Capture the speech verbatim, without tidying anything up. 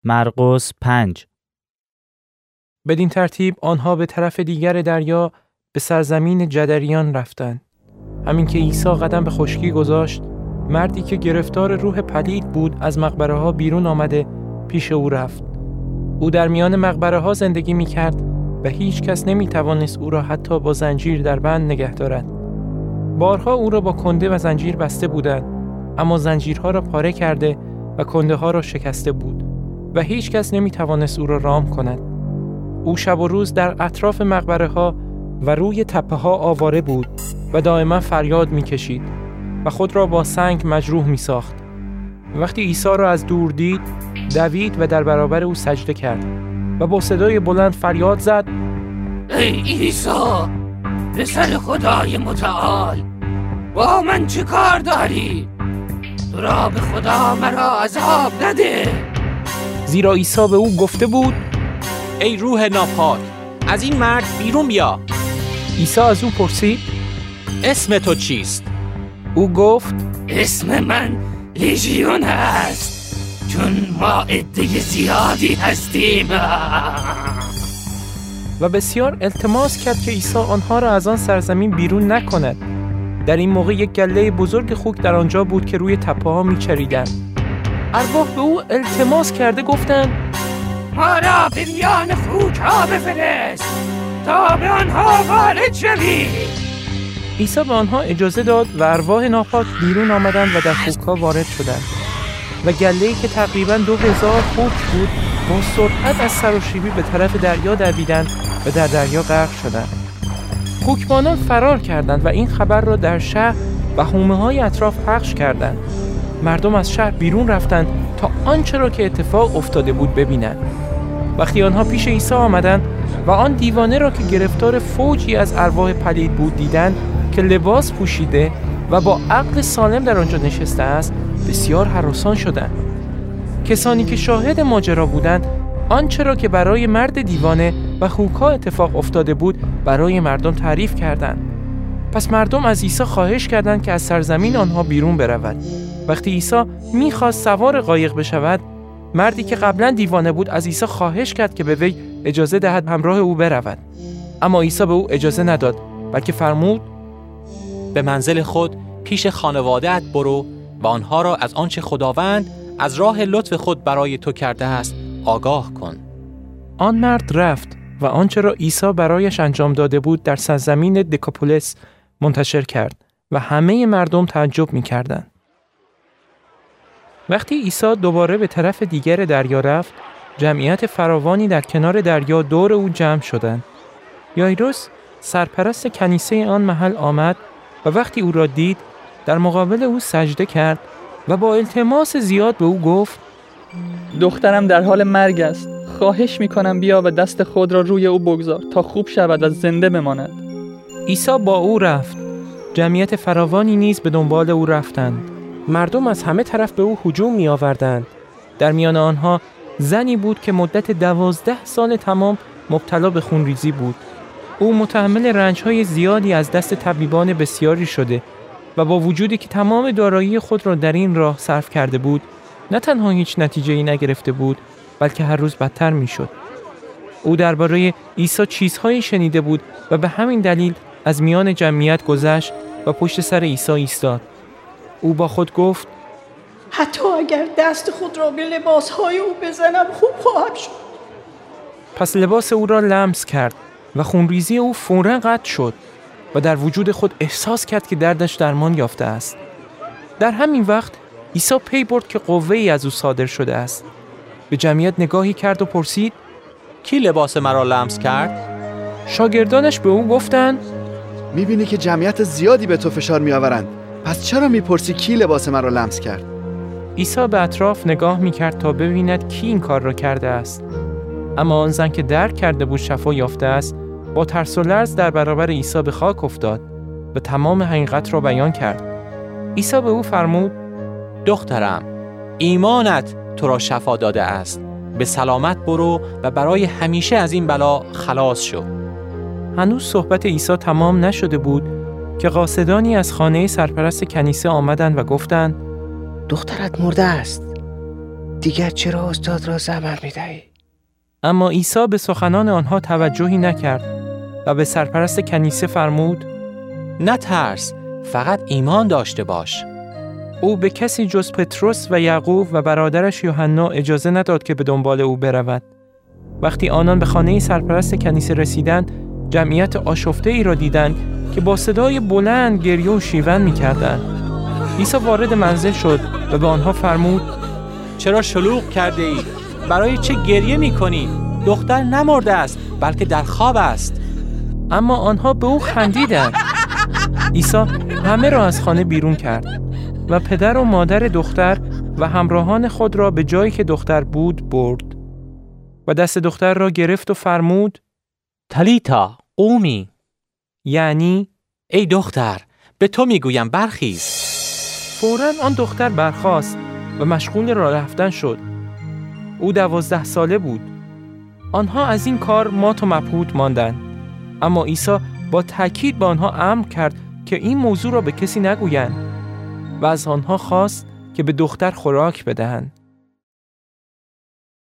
مرقس پنج. بدین ترتیب آنها به طرف دیگر دریا به سرزمین جدریان رفتند. همین که عیسی قدم به خشکی گذاشت، مردی که گرفتار روح پلید بود از مقبره ها بیرون آمده پیش او رفت. او در میان مقبره ها زندگی می کرد و هیچ کس نمی توانست او را حتی با زنجیر در بند نگه دارد. بارها او را با کنده و زنجیر بسته بودند، اما زنجیرها را پاره کرده و کنده ها را شکسته بود و هیچ کس نمی توانست او را رام کند. او شب و روز در اطراف مقبره ها و روی تپه ها آواره بود و دائما فریاد می کشید و خود را با سنگ مجروح می ساخت. وقتی عیسی را از دور دید، دوید و در برابر او سجده کرد و با صدای بلند فریاد زد: ای عیسی، پسر خدای متعال، با من چه کار داری؟ تو را به خدا مرا عذاب نده. زیرا عیسی به او گفته بود: ای روح ناپاک، از این مرد بیرون بیا. عیسی از او پرسید: اسم تو چیست؟ او گفت: اسم من لیژیون است، چون ما عده زیادی هستیم. و بسیار التماس کرد که عیسی آنها را از آن سرزمین بیرون نکند. در این موقع یک گله بزرگ خوک در آنجا بود که روی تپه ها میچریدند. ارواح به او التماس کرده گفتند: ما را به میان خوک ها بفرست تا به آنها وارد شوی. عیسی به آنها اجازه داد و ارواح ناپاک بیرون آمدند و در خوک ها وارد شدند و گله‌ای که تقریباً دو هزار خوک بود با سرعت از سراشیبی به طرف دریا دویدند و در دریا غرق شدند. خوکبانان فرار کردند و این خبر را در شهر و حومه‌های اطراف پخش کردند. مردم از شهر بیرون رفتند تا آنچه را که اتفاق افتاده بود ببینند. وقتی آنها پیش عیسی آمدند و آن دیوانه را که گرفتار فوجی از ارواح پلید بود دیدند که لباس پوشیده و با عقل سالم در آنجا نشسته است، بسیار هراسان شدند. کسانی که شاهد ماجرا بودند آنچه را که برای مرد دیوانه و خوک‌ها اتفاق افتاده بود برای مردم تعریف کردند. پس مردم از عیسی خواهش کردند که از سرزمین آنها بیرون برود. وقتی عیسی می‌خواست سوار قایق بشود، مردی که قبلا دیوانه بود از عیسی خواهش کرد که به وی اجازه دهد همراه او برود. اما عیسی به او اجازه نداد، بلکه فرمود: به منزل خود پیش خانواده‌ات برو و آنها را از آنچه خداوند از راه لطف خود برای تو کرده است آگاه کن. آن مرد رفت و آنچه را عیسی برایش انجام داده بود در سرزمین دکاپولس منتشر کرد و همه مردم تعجب می‌کردند. وقتی عیسی دوباره به طرف دیگر دریا رفت، جمعیت فراوانی در کنار دریا دور او جمع شدند. یایروس سرپرست کنیسه آن محل آمد و وقتی او را دید، در مقابل او سجده کرد و با التماس زیاد به او گفت: دخترم در حال مرگ است. خواهش می‌کنم بیا و دست خود را روی او بگذار تا خوب شود و زنده بماند. عیسی با او رفت. جمعیت فراوانی نیز به دنبال او رفتند. مردم از همه طرف به او هجوم می‌آوردند. در میان آنها زنی بود که مدت دوازده سال تمام مبتلا به خونریزی بود. او متحمل رنج‌های زیادی از دست طبیبان بسیاری شده و با وجودی که تمام دارایی خود را در این راه صرف کرده بود، نه تنها هیچ نتیجه‌ای نگرفته بود، بلکه هر روز بدتر می‌شد. او درباره عیسی چیزهایی شنیده بود و به همین دلیل از میان جمعیت گذشت و پشت سر عیسی ایستاد. او با خود گفت: حتی اگر دست خود را به لباسهای او بزنم خوب خواهم شد. پس لباس او را لمس کرد و خونریزی او فوراً قطع شد و در وجود خود احساس کرد که دردش درمان یافته است. در همین وقت عیسی پی برد که قوه‌ای از او صادر شده است. به جمعیت نگاهی کرد و پرسید: کی لباس مرا لمس کرد؟ شاگردانش به او گفتند: می‌بینی که جمعیت زیادی به تو فشار می‌آورند، پس چرا می‌پرسی کی لباس مرا لمس کرد؟ عیسی به اطراف نگاه می‌کرد تا ببیند کی این کار را کرده است. اما آن زن که درک کرده بود شفا یافته است، با ترس و لرز در برابر عیسی به خاک افتاد و تمام حقیقت را بیان کرد. عیسی به او فرمود: دخترم، ایمانت تو را شفا داده است. به سلامت برو و برای همیشه از این بلا خلاص شو. هنوز صحبت عیسی تمام نشده بود که قاصدانی از خانه سرپرست کنیسه آمدند و گفتند: دخترت مرده است. دیگر چرا استاد را زبر می‌دهی؟ اما عیسی به سخنان آنها توجهی نکرد و به سرپرست کنیسه فرمود: نترس، فقط ایمان داشته باش. او به کسی جز پتروس و یعقوب و برادرش یوحنا اجازه نداد که به دنبال او برود. وقتی آنان به خانه سرپرست کنیسه رسیدند، جمعیت آشفته ای را دیدند که با صدای بلند گریه و شیون می‌کردند. عیسی وارد منزل شد و به آنها فرمود: چرا شلوغ کرده ای؟ برای چه گریه می‌کنی؟ دختر نمرده است، بلکه در خواب است. اما آنها به او خندیدند. عیسی همه را از خانه بیرون کرد و پدر و مادر دختر و همراهان خود را به جایی که دختر بود برد و دست دختر را گرفت و فرمود: تلیتا قومی، یعنی ای دختر، به تو میگویم برخیز. فوراً آن دختر برخاست و مشغول راه رفتن شد. او دوازده ساله بود. آنها از این کار مات و مبهوت ماندند، اما عیسی با تأکید به آنها امر کرد که این موضوع را به کسی نگویند و از آنها خواست که به دختر خوراک بدهند.